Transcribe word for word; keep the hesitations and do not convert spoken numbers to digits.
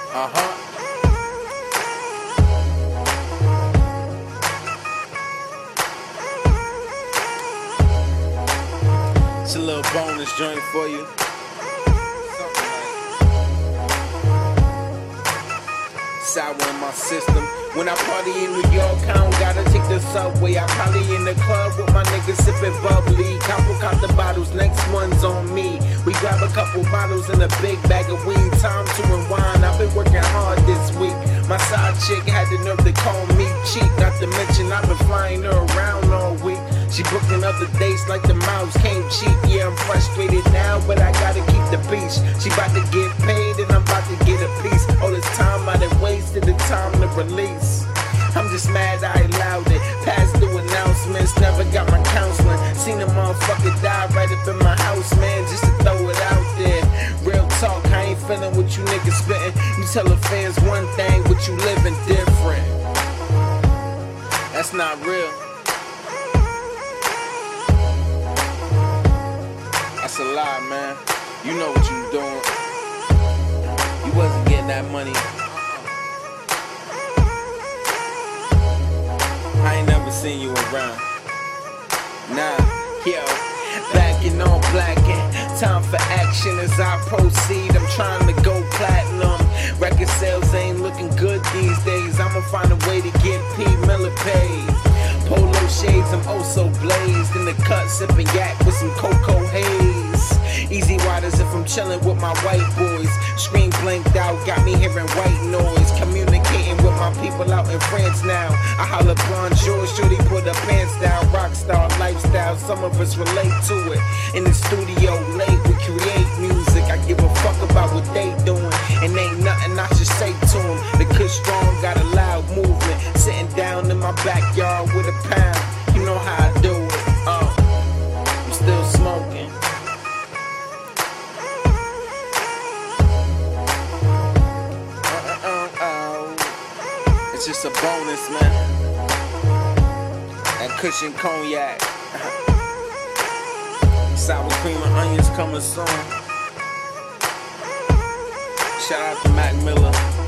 Uh-huh. It's a little bonus joint for you. Sour in my system. When I party in New York, I don't gotta take the subway. I probably in the club with my niggas sipping bubbly. Couple cop the bottles, next one's on me. We grab a couple bottles and a big bag of weed. Time to unwind. I've been working hard this week. My side chick had the nerve to call me cheap. Not to mention I've been flying her around all week. She booking other dates like the mouse came cheap. Yeah, I'm frustrated now, but I gotta keep the peace. She about to get paid and I'm about to get a piece. All this time I done wasted, the time to release. I'm just mad I allowed it. Passed through announcements, never got my counseling. Seen a motherfucker die right up in my house, man, just to throw it out there. Real talk, I ain't feeling what you niggas spitting. You tell the fans one thing, but you living different. That's not real. That's a lie, man. You know what you doing. You wasn't getting that money. I ain't never seen you around. Nah, yo. Blacking on blacking. Time for action as I proceed. I'm trying to go platinum. Record sales ain't looking good these days. I'ma find a way to get P. Miller paid. Polo shades, I'm oh so blazed. In the cut, sipping yak with some cocoa haze. Easy riders if I'm chillin' with my white boys. Screen blinked out, got me hearing white noise. Communicating with my people out in France now. I holla bonjour, shorty put her pants down. Rockstar lifestyle, some of us relate to it. In the studio late, we create music. I give a fuck about what they doing. And ain't nothing I should say to them. The Kush Strong got a loud movement. Sitting down in my backyard with a pound. You know how I do it. Uh, I'm still smoking. It's just a bonus, man. That cushion cognac. Sour cream and onions coming soon. Shout out to Mac Miller.